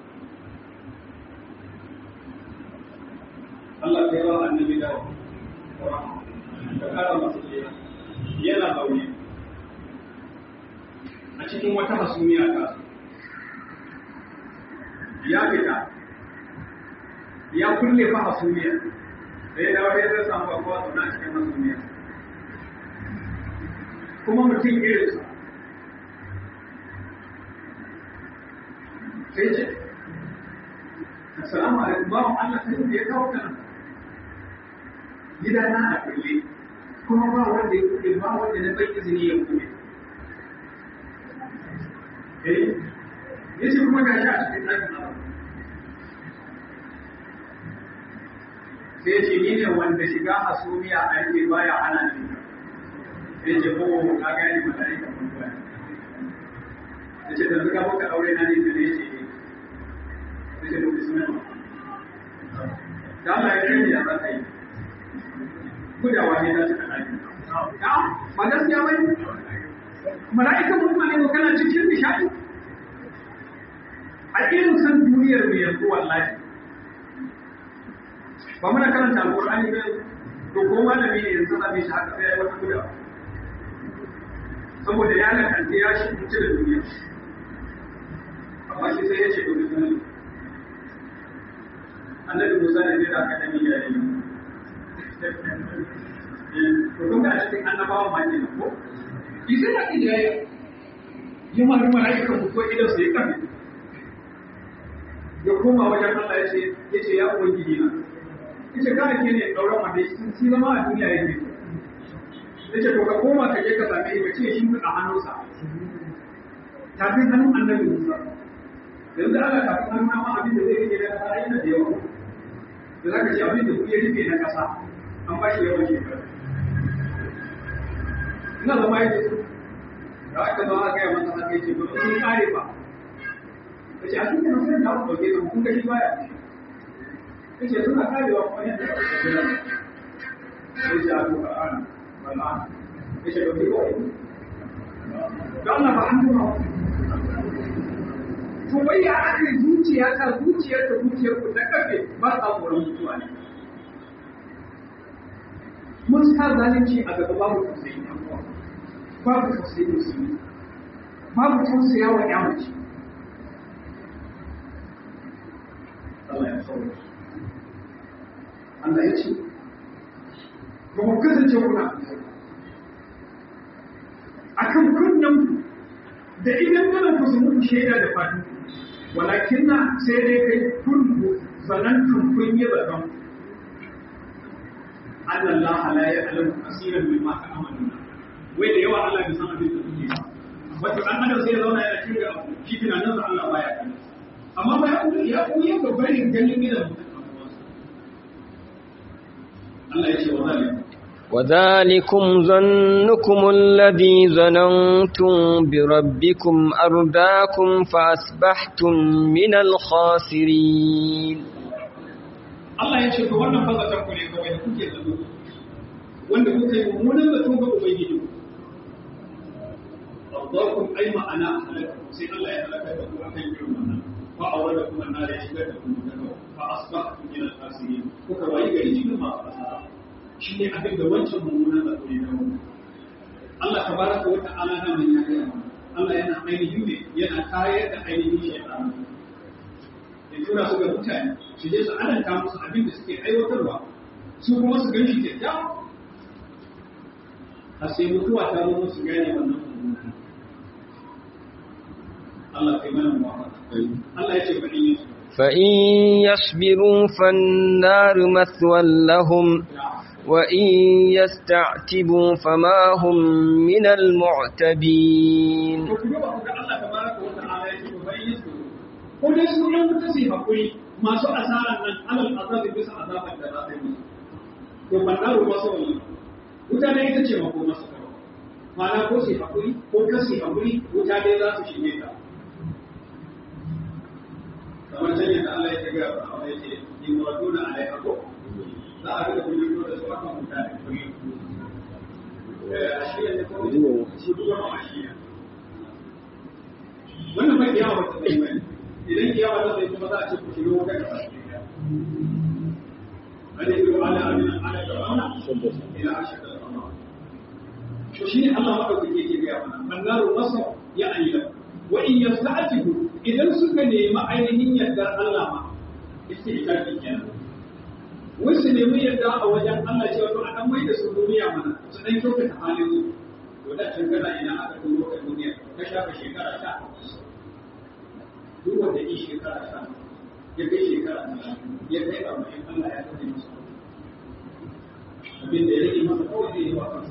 Allah ya ba annabi dawo da kara masa jiya yana baune a cikin wata hasumiya ta ya fita ya kulle fa hasumiya sai da wani zai samu abuwa zaune a cikin hasumiya kuma mutum irinsa sai ce assalamu alaikum bawon Allah sai da ya kawo kana gidana a kulle kuma ba wanda ya kulle ba wanda na bai izini ya kulle yace kuma ga shi a cikin ɗakin Allah sai ce ni ne wanda shiga hasumiya a yake baya hana ni sai ce ko ka ga ni mutane ka kuma yace da zuka baka aure na ne da yace sai ce to bismillah da Allah ya yi ya zaka yi gudawa ne da suka dai ba gaskiya bane mala'ika mutum ne ko kana cikin nishadi a irin san duniyar mu yanzu wallahi ba muna karanta alƙur'ani ba to ko malami ne yanzu na bi shi haka sai ya wata guda saboda ya lakanta ya shi mutu da duniya amma shi sai ya ce to bismillah annabi Musa ne da aka dami ya yi to kun ga cikin annabawan ma ne ko idan da kije yi ma da malaika ko idan sai kan ya koma wajen Allah ya ce ya ubangiji na yace ka ake ne dauran wanda shi zama a duniya yake yace to ka koma ka je ka same shi ka ce shi a hannunsa tafi hannun annabi Musa yanzu Allah ta san ma abin da zai rike da kasa yana da yawa da zaka ce abin da ku ya rike na kasa an ba shi yawan shekaru ina zama yake da aka zo aka yi masa haka yace to sun kare ba yace a cikin nan da ku dauke da kun ga shi baya kace suna karewa kuma yadda aka kira sai ya ku Qur'an wallahi kace da ko dan ba an kuma to wai ya ake zuciyar ku da kafe ba ta tsoron mutuwa ne mun sa zalunci a gaba babu tausayi babu tausayi musulmi babu tausaya wa yamaci Allah ya sauke Allah ya ce, ba ku kasance kuna a kan kunnanku da idan ganin ku su muku shaida da fadu, walakin na sai dai kai kunku zanantun kun yi zaton. Allah la ya alamu asiran mai mata amalina. Wai da yawa Allah bai san abin da kuke ba. Wato ɗan adam sai ya zauna yana shirya abu, shi tunaninsa Allah baya kan. Amma ba ya kuya ga barin ganin gidan mutum. وذلكم ظنكم الذي ظننتم بربكم أرداكم فأصبحتم من الخاسرين Allah ya ce to wannan fazatan ku ne kawai da kuke zato wanda kuka yi mummunan zato ga ubangiji Allahu ai ma'ana halaka sai Allah ya halaka da ku akan irin wannan fa awala kuma na da shiga da ku da fa asbahtu min al-khasirin kuka wayi gari cikin masu asara shi ne abin da wancan mummunan zato ne da wannan Allah tabaraka wa ta'ala da man ya ga Allah yana ainihin ne yana tayar da ainihin shaytan ya tura su ga mutane su je su alanta musu abin da suke aiwatarwa su kuma su ganshi kyakkyawa a sai mutuwa ta zo musu gane wannan mummunan Allah kai mana muwafaka Allah ya ce فإن يصبروا فالنار مثوى لهم وإن يستعتبوا فما هم من المعتبين. ko dai su yan wuta su hakuri masu asarar nan alal azabi bisa azabar da za ta yi to bandaru ba su wannan wuta ne ita ce mako masu kawo ma'ana ko su hakuri ko kasi hakuri wuta dai za su shige ta kamar can yadda Allah ya taga ba Allah ya ce in waduna alaiha ko za a rika kuma da su akan wuta da kuma ashiya ne ko shi kuma ashiya wannan bai yawa wata bai mai idan kiyama ta zai kuma za a ce ku shiga wuta da wasu ɗaya. Wanda yi wa ala amina ala da rana ila ashir da rana. To shi ne Allah maɗaukaki ke gaya mana, mannaru masa ya ayyana. Wa in yasta'tihu idan suka nemi ainihin yardar Allah ma, isti'tafi kenan. Wai su nemi yarda a wajen Allah cewa to a ɗan mai da su duniya mana, su ɗan kyautata halin su. To da can kana ina aka turo ka duniya, ka shafa shekara ta. Duk wanda yi shekara ta ya kai shekara ta ya kai arba'in Allah ya kai masa abin da ya rage masa kawai zai yi wa kansa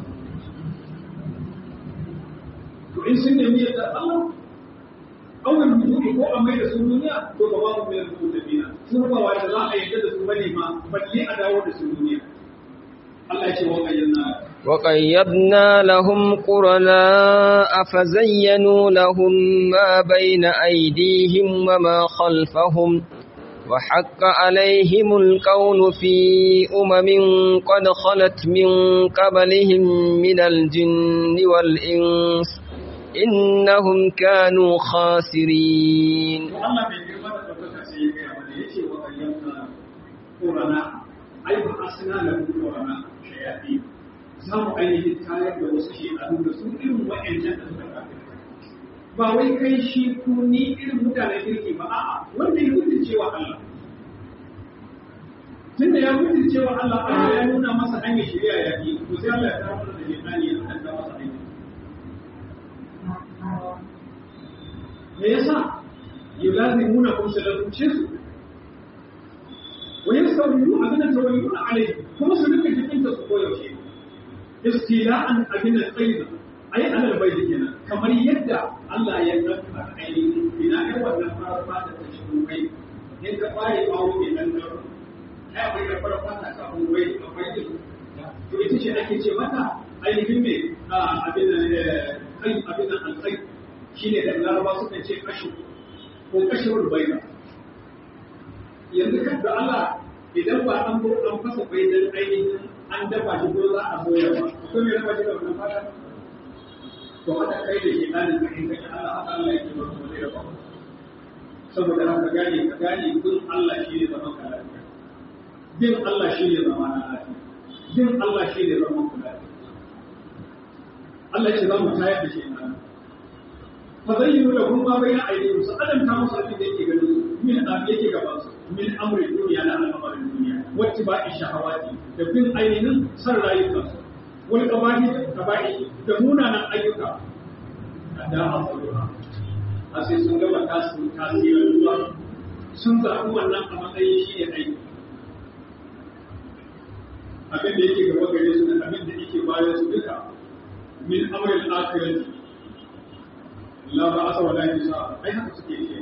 to in sun nemi yadda Allah kawai mutum ko a mai da su duniya to ba ba mu mai rubutu da bina su ba wa da za a yadda da su bane ma balle a dawo da su duniya Allah ya ce wa kayyana وقيضنا لهم قرناء فزينوا لهم ما بين أيديهم وما خلفهم وحق عليهم القول في قد خلت من قبلهم من الجن والإنس إنهم كانوا خاسرين za mu ainihin tayar da wasu shekaru da su irin wa'yancan da suka kafa ba wai kai shi ku ni irin mutanen kirki ba a'a wanda ya mutu cewa Allah tunda ya mutu cewa Allah Allah ya nuna masa hanyar shari'a ya yi to sai Allah ya kawo da jihani ya kanta masa hanyar me yasa yulazimuna kum salatuce su wa yasawyu abin da tawayyuna alai kuma su duka jikin ta su koyaushe istila'an abin al-qaida ai alal bayt kenan kamar yadda Allah ya dauka ainihin ina ai wannan fara ta cikin kai in ka fare bawo ke nan da ai akwai da fara fata kafin wai akwai to ita ce ake ce mata ainihin me abin al-qaid shine da Laraba suka ce kashu ko kashirul bayda yanzu kan da Allah idan ba an fasa baidan ainihin an dafa shi ko za a soya ba ko me rafa shi da wannan fata to haka kai da shi dan ka in kace Allah haka Allah yake ba su da ba saboda haka ka gane kun Allah shi ne zaman ka lafiya bin Allah shi ne zaman lafiya bin Allah shi ne zaman ka lafiya Allah ya ce za mu tayar da shi nan fa zayyinu lahum ma bayna aydihim sa adam ta musu abin da yake ganin min yake gaban su min amri duniya na al'amarin duniya wacce ba shahawati da bin ainihin san rayukansu wal qabahi da munanan ayyuka da abubuwa a sai sun gama tasirin ruwa sun zaɓi wannan a matsayin shi ne aiki abin da yake gaba gare su da abin da yake bayan su duka min amril akhirati la ba asa wala yasa ai haka suke yi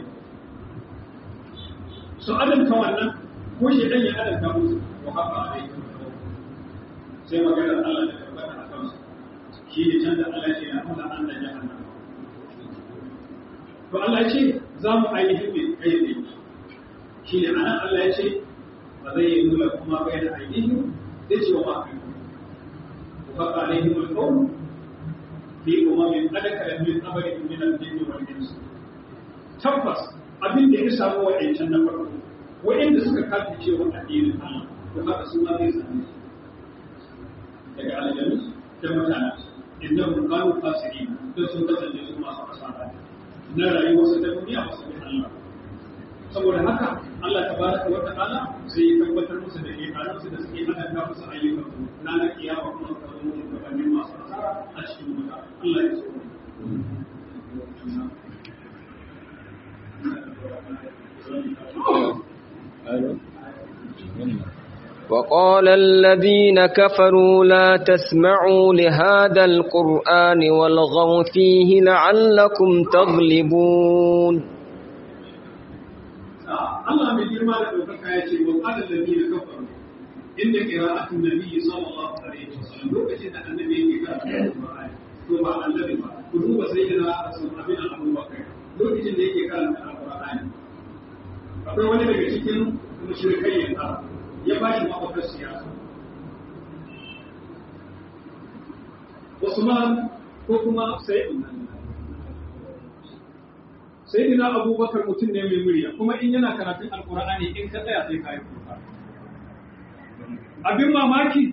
su adanta wannan ko shi dan ya adanta musu wa haka alaikum sai maganar Allah da tabbata a kansu shi ne can da Allah ce na Allah an da jahannam to Allah ya ce za mu ainihin mai kai ne shi ne anan Allah ya ce ba zai yi nuna kuma bai da ainihin zai ce wa ma kai ku haka alaihim alqawl bi umamin adaka min qabri min al-jinni wal ins tabbas abin da ya samu wa'ancan na farko wa'anda suka kafi cewa addinin Allah to haka su ma zai same su daga aljanu da mutane innahum kanu fasiqin don sun kasance su masu asara na rayuwarsu ta duniya masu bin Allah saboda haka Allah tabaraka wa ta'ala sai ya tabbatar musu da imanansu da suke hada musu ayyukan su ranar kiyama kuma su zama shugabannin masu asara a cikin wuta Allah ya so وقال الذين كفروا لا تسمعوا لهذا القرآن والغوا فيه لعلكم تغلبون. الله من جرما لك يأتي وقال الذين كفروا إن قراءة النبي صلى الله عليه وسلم لو كان النبي قراءة القرآن ثم النبي كتب سيدنا أبي أبو بكر لو كان النبي قراءة القرآن akwai wani daga cikin mushrikai yanzu ya ba shi mafakar siyasa. Usman ko kuma Sayyidina Abubakar mutum ne mai murya kuma in yana karatun Alƙur'ani in ka tsaya sai ka yi kuka. Abin mamaki,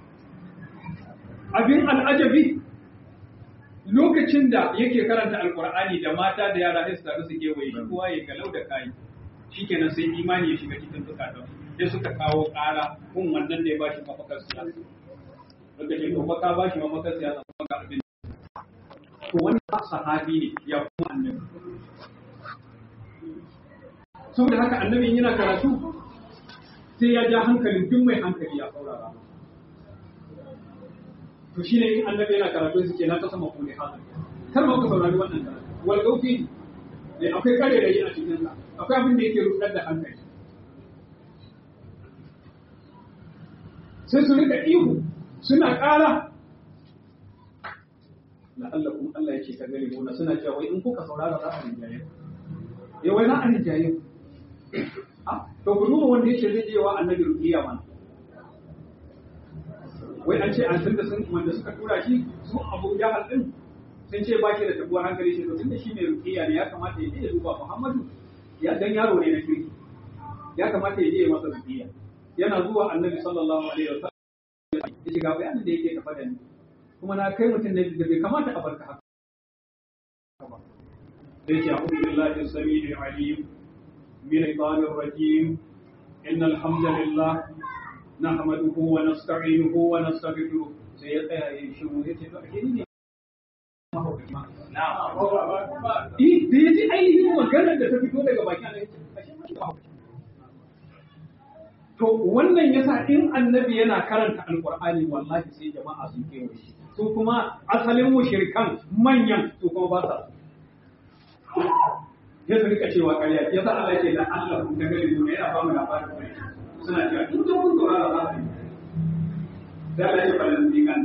abin al'ajabi lokacin da yake karanta Alƙur'ani da mata da yara sai su taru su kewaye shi kowa ya galau da kayi. Shikenan sai imani ya shiga cikin zukatan sai suka kawo ƙara kun wannan da ya bashi mafakar siyasa daga ce to baka bashi mafakar siyasa kuma ga abin to wannan sahabi ne ya kuma annabi saboda haka annabi yana karatu sai ya ja hankalin duk mai hankali ya saurara to shine in annabi yana karatu suke na ta sama ku ne haka kar ma ku saurari wannan karatu wal gaufi ne akwai kare da yi a cikin sa akwai abin da yake rudar da hankali sai su rika ihu suna ƙara la'allakum Allah yake ka gare mu suna cewa wai in kuka saurara za a rinjaye ya wai za a rinjaye to ku duba wanda yake zai yi wa annabi ruqiya man wai an ce an tunda sun wanda suka tura shi su Abu Jahal din sun ce ba shi da tabuwar hankali shi to tunda shi ne ruqiya ne ya kamata ya je ya duba Muhammadu ya dan yaro ne na kirki ya kamata ya je masa ruqiya yana zuwa annabi sallallahu alaihi wasallam ya shiga bayanin da yake tafa da ni kuma na kai mutum ne da bai kamata a barka haka ba sai ya a'udhu billahi as-sami'il 'alim min shaitanir rajim innal hamdalillah nahmaduhu wa nasta'inuhu wa nastaghfiruh sai ya tsaya yin shiru yace to ake ne da ya ji ainihin maganar da ta fito daga baki Allah ya to wannan yasa in annabi yana karanta alqur'ani wallahi sai jama'a sun kewaye shi su kuma asalin mushrikan manyan su kuma ba sa ya su rika cewa ƙarya yasa Allah ya ce da Allah kun ga gari ne yana ba mu labarin suna cewa duk da mun saurara za su da Allah ya fara dikan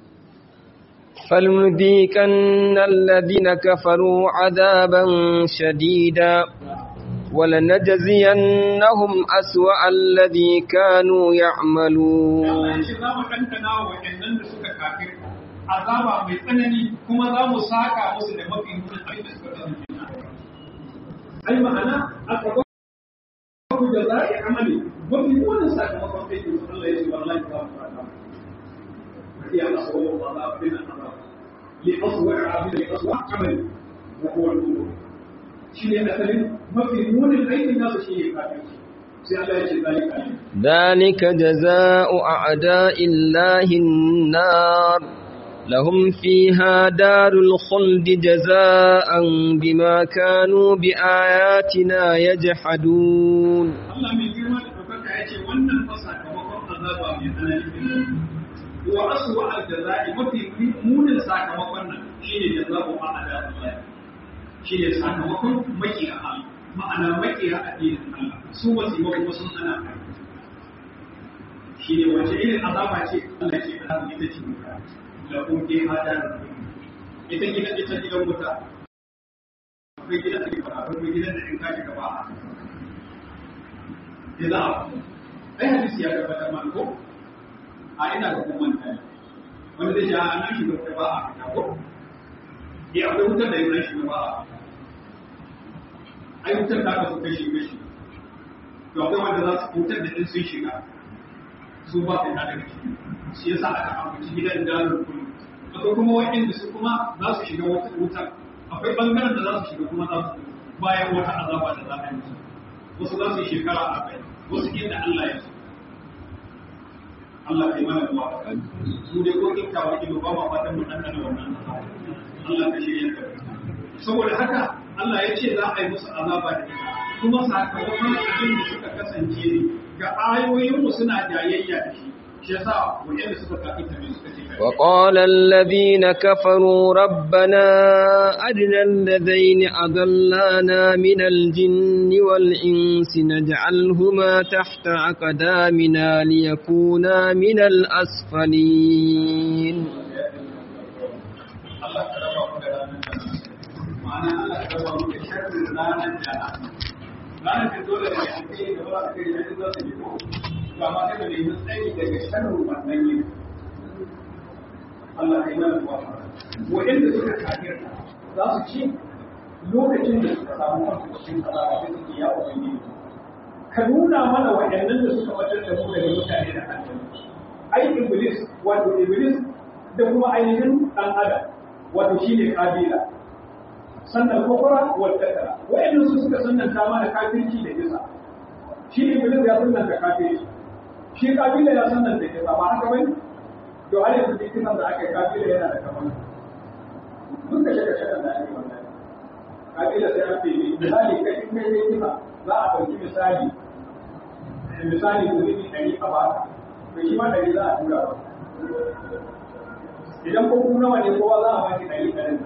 فلنذيقن الذين كفروا عذابا شديدا ولنجزينهم أسوأ الذي كانوا يعملون azaba mai tsanani kuma za mu saka musu da mafi munin abin da suka kasance ai ma'ana aka ba ku da za'i amali mafi munin sakamakon aikin su Allah ya ce wallahi ba mu fara ya Allah sallallahu alaihi wa sallam li aswa abin li aswa amali wa huwa al-qulub shi ne asalin mafi munin aikin nasu shi ne kafirci sai Allah ya ce ذلك جزاء أعداء الله النار لهم فيها دار الخلد جزاء بما كانوا بآياتنا يجحدون الله من جرما لك يأتي wannan sakamakon azaba mai tsanani wa aswa al-jazaa'i mafi munin sakamakon nan shine jaza'u a'da Allah shine sakamakon makiya Allah ma'ana makiya addinin Allah su wasu kuma sun ana kai shine wace irin azaba ce Allah ce ta ita ce da kun ke hada ita gidan wuta akwai gidan da ba akwai gidan da in kaji gaba a ai hadisi ya tabbatar man ko a ina da kuma manta wanda zai ja an shi da ba a fita ko ya akwai wutar da yana shi ba a ai wutar da aka so kashi to akwai wanda za su wutar da in sun shiga su ba ta daga ciki shi yasa aka ambaci gidan dalil kullu akwai kuma wanda su kuma za su shiga wata wuta akwai bangaren da za su shiga kuma za su bayan wata azaba da za a yi wasu za su yi shekara 40 wasu inda Allah ya so Allah kai mana duwa su dai ko kinta wa ido ba ma fatan mu dan wannan Allah ka shirye ka saboda haka Allah ya ce za a yi musu azaba da ita kuma sakamakon abin da suka kasance ga ayoyinmu suna jayayya da shi shi yasa wanda suka kafirta ne suka ce وقال الذين كفروا ربنا أرنا الذين أضلانا من الجن والإنس نجعلهما تحت أقدامنا ليكونا من الأسفلين Allah ya mana waɗanda suka kafirta za su ci lokacin da suka samu kansu cikin azaba sai suke ya ubangiji ka nuna mana waɗannan da suka fitar da mu daga mutane da aljanu ai iblis da kuma ainihin dan adam wato shine kabila sannan kokora wal katara waɗannan su suka sannanta mana kafirci da kisa shi iblis ya sannanta kafirci shi kabila ya sannanta kisa ba haka bane to har yanzu duk kisan da aka yi kabila yana da kamar duk da shaka da ake wannan kabila sai an fi misali kai in kai kisa za a ɗauki misali ko zai ɗari a baka to shi ma ɗari za a tura ba idan ko kuma nawa ne kowa za a baki ɗari ɗari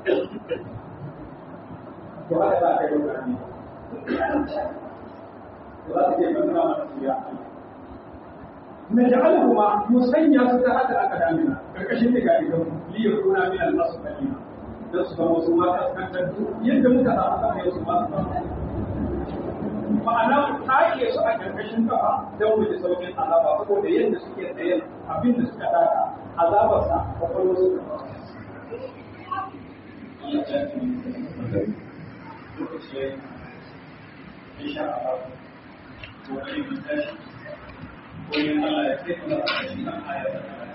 to haka za a kai lokaci to za su ke kan nuna mana su ya نجعلهما مسنيا ستحت أقدامنا كركشين تكاتيكم ليكونا من الأسفلين نصف وسمات أسكنتم يندم كذا يسمات ma'ana ta ke su a karkashin kafa don wuce saukin azaba saboda yadda suke tsaye abin da suka daka azabarsa kwakwalwa suka ba ومن الله يكتب لنا آية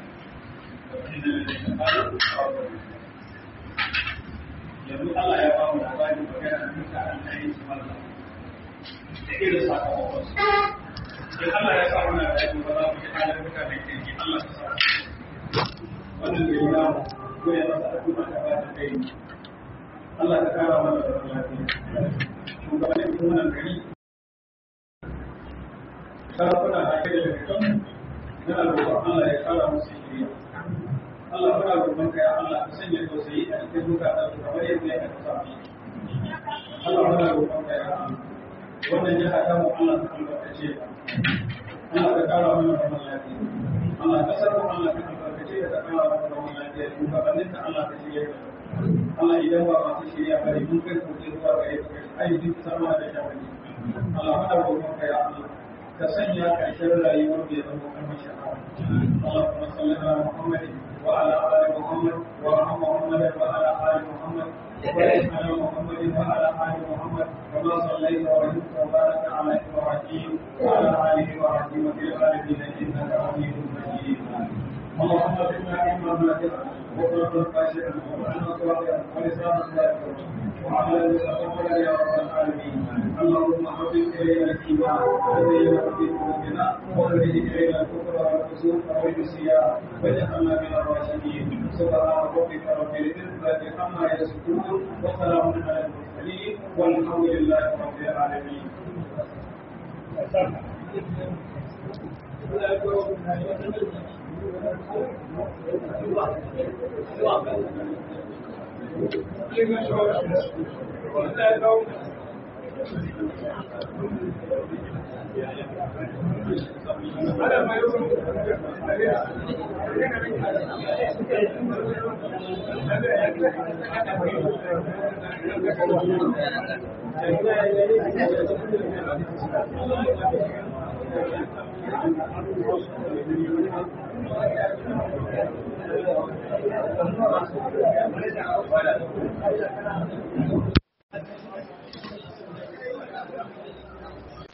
yanzu Allah ya ba mu labari magana mutanen da yin su Allah da irin sakamakon su in Allah ya sa muna da yake ba za mu ji halin mutanen kirki Allah ta sa wannan da ya ko ya masa addu'a da ba ta kai Allah ta kara mana da lafiya shugabannin wannan gari sarakuna da ke da kan yana roƙon Allah ya kara musu shiriya Allah muna roƙon ka ya Allah ka sanya tausayi a cikin zukatan su kamar yadda ya kasa Allah muna roƙon ka ya Allah wannan jiha ta mu Allah ta albarkace Allah ka kara mana zaman lafiya Allah ka sarra Allah ka albarkace ka kara mana zaman lafiya shugabannin ta Allah ka shirya Allah idan ba masu shirya bane mun kai kuɗi zuwa gare ka ai duk sama da shawari Allah muna roƙon ka ya Allah ka sanya ƙarshen rayuwar da ya zama kalmar shahara. Allahumma salli ala Muhammad wa ala ali Muhammad wa rahma Muhammad wa ala ali Muhammad wa barik ala Muhammad wa ala ali Muhammad kama sallaita wa barakta wa baraka ala Ibrahim wa ala ali Ibrahim fil alamin innaka Hamidum Majid. اللهم زدنا علما نافعا وقلبا خاشعا وقلبا صادقا ولسانا ذاكرا وعملا متقبلا يا رب العالمين. اللهم حبب الينا الايمان وزينه في قلوبنا واخرج الينا الكفر والفسوق والعصيان واجعلنا من الراشدين. سبحان ربك رب العزه عما يصفون وسلام على المرسلين والحمد لله رب العالمين.